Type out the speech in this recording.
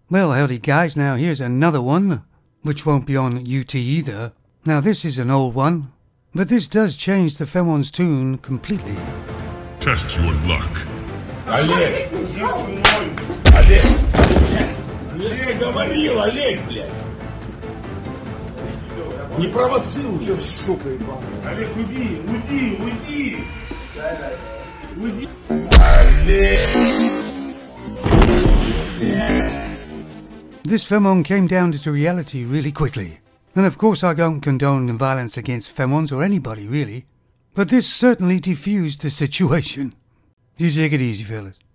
Well, howdy guys, now here's another one, which won't be on UT either. Now this is an old one, but this does change the Femon's tune completely. Test your luck. Олег! Олег! Олег говорил, Олег, блядь! Не провоцируй! Че, сука, ебаная? Олег, уйди, уйди, уйди! Уйди! Олег! This Femon came down to reality really quickly. And of course I don't condone violence against Femons or anybody really. But this certainly defused the situation. You take it easy, fellas.